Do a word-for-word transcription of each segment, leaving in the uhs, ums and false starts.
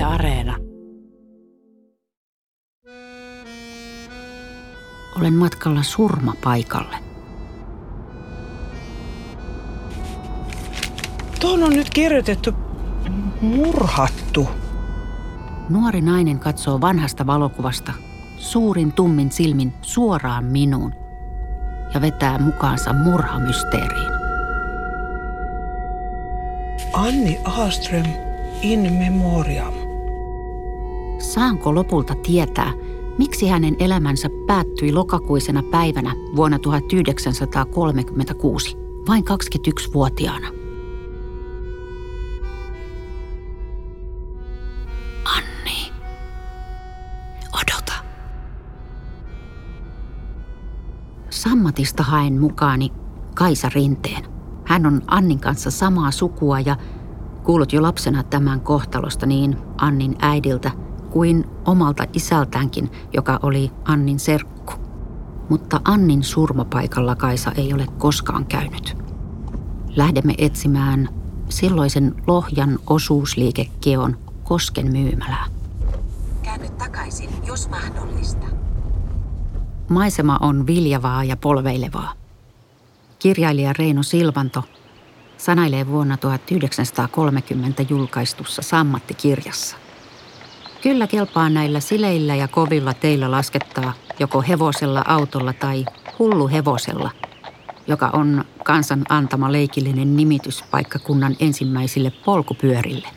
Areena. Olen matkalla surmapaikalle. Tuohon on nyt kirjoitettu murhattu. Nuori nainen katsoo vanhasta valokuvasta suurin tummin silmin suoraan minuun ja vetää mukaansa murhamysteeriin. Anni Ahlström in memoriam. Saanko lopulta tietää, miksi hänen elämänsä päättyi lokakuisena päivänä vuonna tuhatyhdeksänsataakolmekymmentäkuusi, vain kaksikymmentäyksivuotiaana? Anni, odota. Sammatista haen mukaani Kaisa Rinteen. Hän on Annin kanssa samaa sukua ja kuullut jo lapsena tämän kohtalosta niin Annin äidiltä kuin omalta isältäänkin, joka oli Annin serkku. Mutta Annin surmapaikalla Kaisa ei ole koskaan käynyt. Lähdemme etsimään silloisen Lohjan osuusliikekeon Kosken myymälää. Käänny takaisin, jos mahdollista. Maisema on viljavaa ja polveilevaa. Kirjailija Reino Silvanto sanailee vuonna tuhatyhdeksänsataakolmekymmentä julkaistussa Sammatti-kirjassa. Kyllä kelpaa näillä sileillä ja kovilla teillä laskettaa joko hevosella, autolla tai hulluhevosella, joka on kansan antama leikillinen nimitys paikkakunnan ensimmäisille polkupyörille.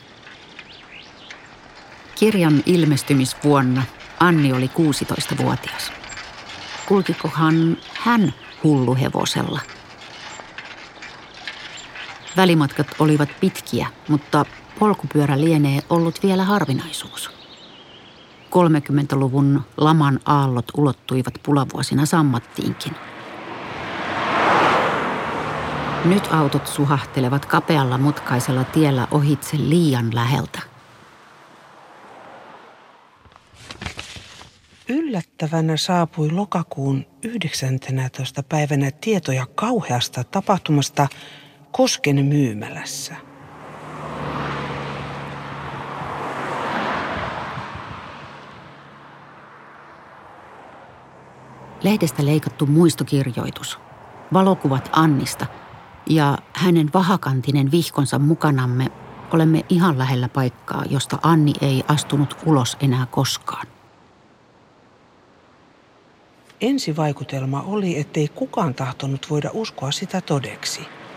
Kirjan ilmestymisvuonna Anni oli kuusitoistavuotias. Kulkikohan hän hulluhevosella? Välimatkat olivat pitkiä, mutta polkupyörä lienee ollut vielä harvinaisuus. kolmekymmentäluvun laman aallot ulottuivat pulavuosina Sammattiinkin. Nyt autot suhahtelevat kapealla mutkaisella tiellä ohitse liian läheltä. Yllättävänä saapui lokakuun yhdeksäntenätoista päivänä tietoja kauheasta tapahtumasta Kosken myymälässä. Lehdestä leikattu muistokirjoitus, valokuvat Annista ja hänen vahakantinen vihkonsa mukanamme olemme ihan lähellä paikkaa, josta Anni ei astunut ulos enää koskaan. Ensivaikutelma oli, ettei kukaan tahtonut voida uskoa sitä todeksi.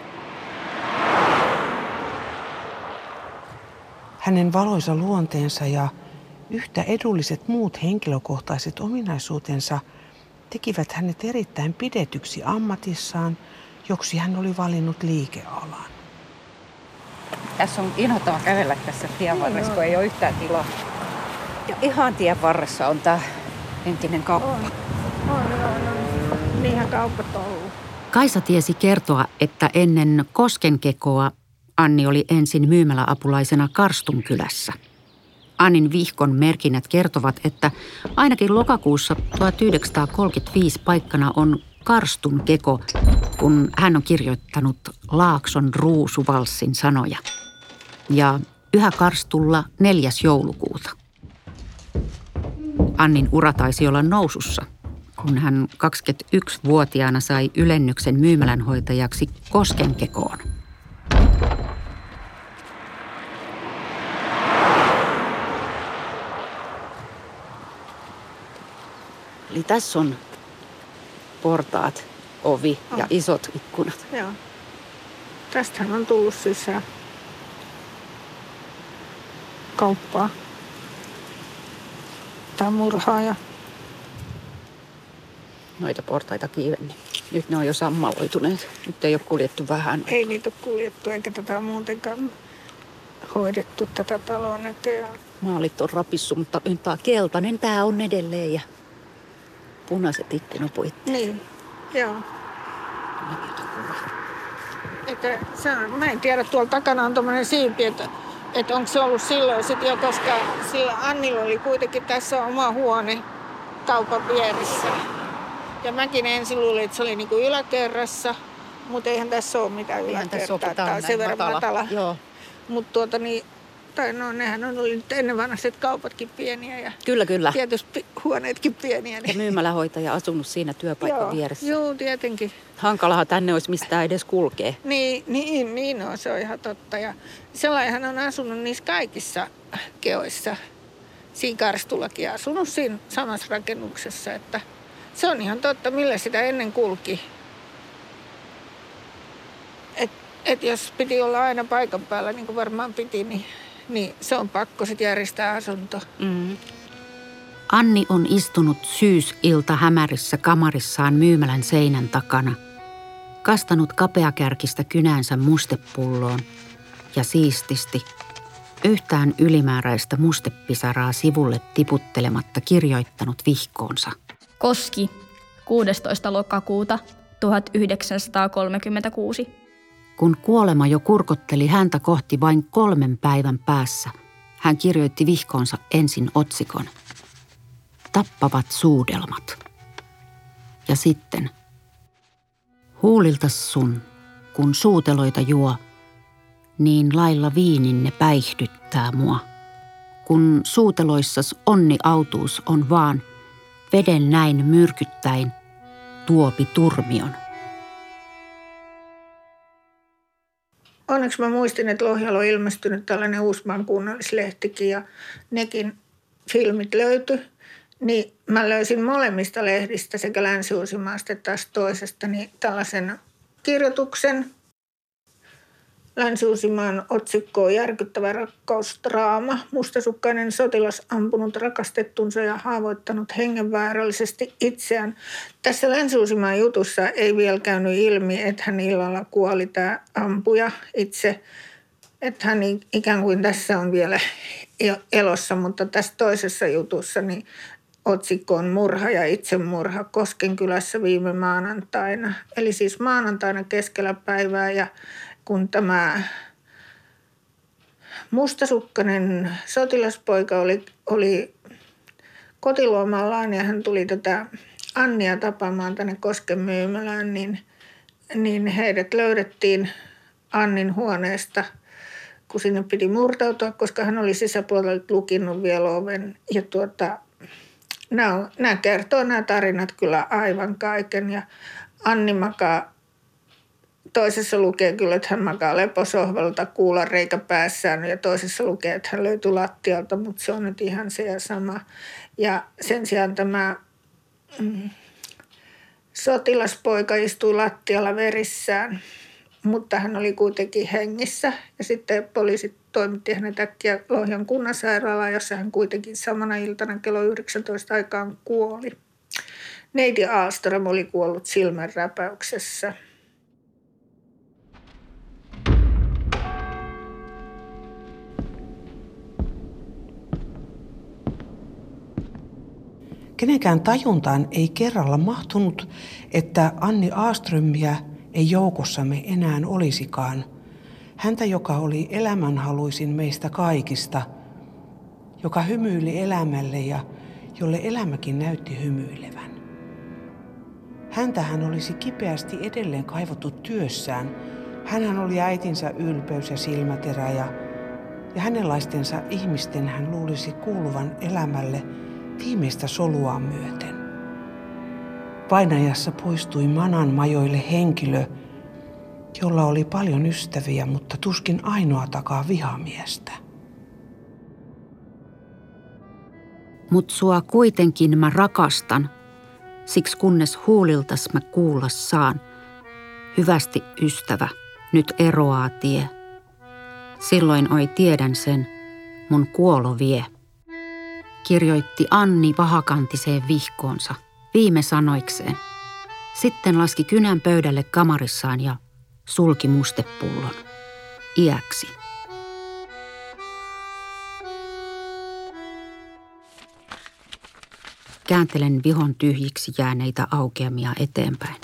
Hänen valoisa luonteensa ja yhtä edulliset muut henkilökohtaiset ominaisuutensa tekivät hänet erittäin pidetyksi ammatissaan, joksi hän oli valinnut liikealan. Tässä on inhottava kävellä tässä tien varressa, kun ei ole yhtään tilaa. Ja ihan tien varressa on tämä entinen kauppa. On, on, on, on. Niinhän kaupat on ollut. Kaisa tiesi kertoa, että ennen Koskenkekoa Anni oli ensin myymäläapulaisena Karstun kylässä. Annin vihkon merkinnät kertovat, että ainakin lokakuussa tuhatyhdeksänsataakolmekymmentäviisi paikkana on Karstun keko, kun hän on kirjoittanut Laakson ruusuvalssin sanoja. Ja yhä Karstulla neljäs joulukuuta. Annin ura taisi olla nousussa, kun hän kaksikymmentäyksivuotiaana sai ylennyksen myymälänhoitajaksi Koskenkekoon. Eli tässä on portaat, ovi ja Oh. isot ikkunat. Joo. Tästähän on tullut sisään kauppaa. Tämä murhaaja. Noita portaita kiivenni. Nyt ne on jo sammaloituneet. Nyt ei ole kuljettu vähän. Ei niitä ole kuljettu eikä tätä muutenkaan hoidettu tätä taloa näköjään. Maalit on rapissu, mutta tämä keltainen tää on edelleen ja punaiset ikkunapuitteet. Niin, joo. Eikä, se, mä en tiedä, tuolla takana on tommonen siipi, että, että onko se ollut silloin sitten jo, koska sillä Annilla oli kuitenkin tässä oma huone kaupan vieressä. Ja mäkin ensin luulin, että se oli niinku yläkerrassa, mutta eihän tässä ole mitään Eihän tässä yläkertaa. ole, tää on Tää on sen näin verran matala. matala. Joo. Mutta tuota niin, tai no nehän on ollut nyt ennen vanhaiset kaupatkin pieniä ja Kyllä, kyllä. tietysti huoneetkin pieniä. Niin. Ja myymälähoitaja asunut siinä työpaikan Joo, vieressä. Joo, tietenkin. Hankalahan tänne olisi mistään edes kulkee. Niin, niin, niin on, se on ihan totta. Ja sellainen on asunut niissä kaikissa keoissa. Siinä Karstulakin asunut siinä samassa rakennuksessa, että se on ihan totta, millä sitä ennen kulki. Et, et jos piti olla aina paikan päällä, niin kuin varmaan piti, niin, niin se on pakko sitten järjestää asunto. Mm. Anni on istunut syysilta hämärissä kamarissaan myymälän seinän takana, kastanut kapeakärkistä kynänsä mustepulloon ja siististi, yhtään ylimääräistä mustepisaraa sivulle tiputtelematta kirjoittanut vihkoonsa. Koski, kuudestoista lokakuuta tuhatyhdeksänsataakolmekymmentäkuusi. Kun kuolema jo kurkotteli häntä kohti vain kolmen päivän päässä, hän kirjoitti vihkoonsa ensin otsikon. Tappavat suudelmat. Ja sitten. Huuliltas sun, kun suuteloita juo, niin lailla viininne päihdyttää mua. Kun suuteloissas onni autuus on vaan, veden näin myrkyttäin, tuopi turmion. Onneksi mä muistin, että Lohjalla on ilmestynyt tällainen Uusmaan kunnallislehtikin ja nekin filmit löytyi. Niin mä löysin molemmista lehdistä sekä Länsi-Uusimaasta että taas toisesta niin tällaisen kirjoituksen. Länsi-Uusimaan otsikko on järkyttävä rakkausdraama. Mustasukkainen sotilas ampunut rakastettunsa ja haavoittanut hengenvaarallisesti itseään. Tässä Länsi-Uusimaan jutussa ei vielä käynyt ilmi, että hän illalla kuoli tämä ampuja itse. Että hän ikään kuin tässä on vielä elossa, mutta tässä toisessa jutussa niin otsikko on murha ja itsemurha Koskenkylässä viime maanantaina. Eli siis maanantaina keskellä päivää ja kun tämä mustasukkainen sotilaspoika oli, oli kotiluomallaan ja hän tuli tätä Annia tapaamaan tänne Kosken myymälään, niin, niin heidät löydettiin Annin huoneesta, kun sinne piti murtautua, koska hän oli sisäpuolelta lukinnut vielä oven. Ja tuota, nämä, on, nämä kertoo nämä tarinat kyllä aivan kaiken ja Anni makaa. Toisessa lukee kyllä, että hän makaa leposohvalta kuulan reikä päässään ja toisessa lukee, että hän löytyi lattialta, mutta se on nyt ihan se ja sama. Ja sen sijaan tämä mm, sotilaspoika istui lattialla verissään, mutta hän oli kuitenkin hengissä. Ja sitten poliisit toimitti hänet äkkiä Lohjan kunnansairaalaan, jossa hän kuitenkin samana iltana kello yhdeksäntoista aikaan kuoli. Neiti Ahlström oli kuollut silmänräpäyksessä. Kenenkään tajuntaan ei kerralla mahtunut, että Anni Ahlströmiä ei joukossamme enää olisikaan. Häntä, joka oli elämänhaluisin meistä kaikista, joka hymyili elämälle ja jolle elämäkin näytti hymyilevän. Häntä hän olisi kipeästi edelleen kaivattu työssään. Hänhän oli äitinsä ylpeys ja silmäterä ja, ja hänenlaistensa ihmisten hän luulisi kuuluvan elämälle viimeistä soluaan myöten. Vainajassa poistui Manan majoille henkilö, jolla oli paljon ystäviä, mutta tuskin ainoatakaan vihamiestä. Mut sua kuitenkin mä rakastan, siksi kunnes huuliltas mä kuullas saan. Hyvästi ystävä, nyt eroaa tie. Silloin oi tiedän sen, mun kuolo vie. Kirjoitti Anni pahakantiseen vihkoonsa, viime sanoikseen. Sitten laski kynän pöydälle kamarissaan ja sulki mustepullon. Iäksi. Kääntelen vihon tyhjiksi jääneitä aukeamia eteenpäin.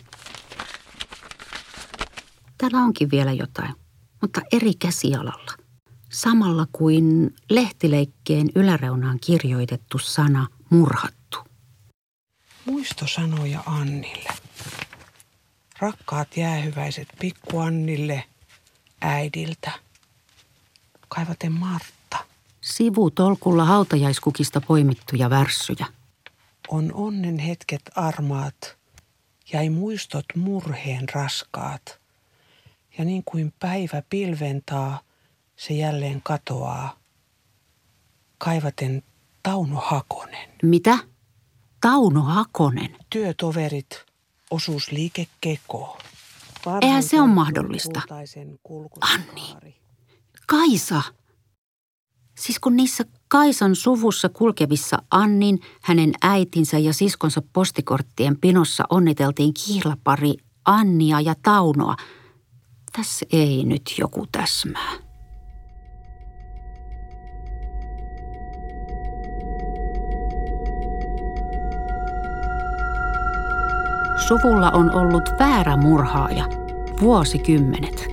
Täällä onkin vielä jotain, mutta eri käsialalla. Samalla kuin lehtileikkeen yläreunaan kirjoitettu sana murhattu. Muistosanoja Annille. Rakkaat jäähyväiset pikku Annille äidiltä. Kaivaten Martta. Sivutolkulla hautajaiskukista poimittuja värssyjä. On onnen hetket armaat, jäi muistot murheen raskaat. Ja niin kuin päivä pilventaa, se jälleen katoaa. Kaivaten Tauno Hakonen. Mitä? Tauno Hakonen? Työtoverit, osuusliike Keko. Eihän se ole mahdollista. Anni. Kaisa. Siis kun niissä Kaisan suvussa kulkevissa Annin, hänen äitinsä ja siskonsa postikorttien pinossa onniteltiin kihlapari Annia ja Taunoa. Tässä ei nyt joku täsmää. Suvulla on ollut väärä murhaaja vuosikymmenet.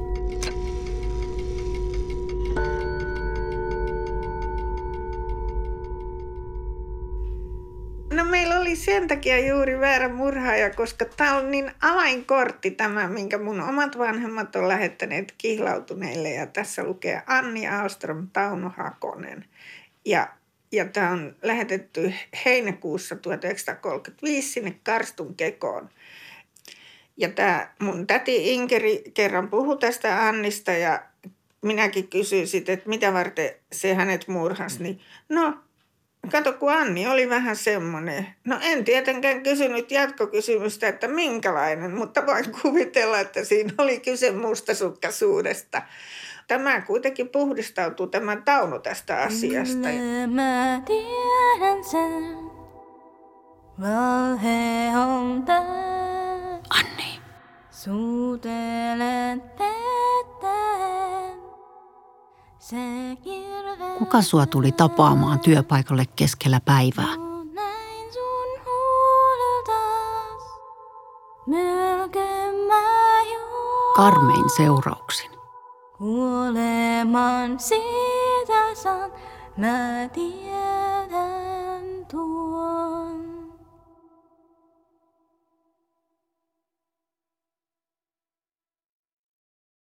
No meillä oli sen takia juuri väärä murhaaja, koska tämä on niin avainkortti tämä, minkä mun omat vanhemmat on lähettäneet kihlautuneille. Ja tässä lukee Anni Ahlström, Tauno Hakonen. Ja, ja tämä on lähetetty heinäkuussa tuhatyhdeksänsataakolmekymmentäviisi sinne Karstun Kekoon. Ja tämä mun täti Inkeri kerran puhui tästä Annista ja minäkin kysyin sitten, että mitä varten se hänet murhasi. Niin, no, kato kun Anni oli vähän semmoinen. No en tietenkään kysynyt jatkokysymystä, että minkälainen, mutta voin kuvitella, että siinä oli kyse mustasukkaisuudesta. Tämä kuitenkin puhdistautuu tämä Tauno tästä asiasta. Mä tiedän sen, valhe on tää. Anni. Suutelen teteen. Kuka sua tuli tapaamaan työpaikalle keskellä päivää? Näin sun huuliltas, mylkymä juo. Karmein seurauksin. Kuoleman siitä saan, mä tiedän.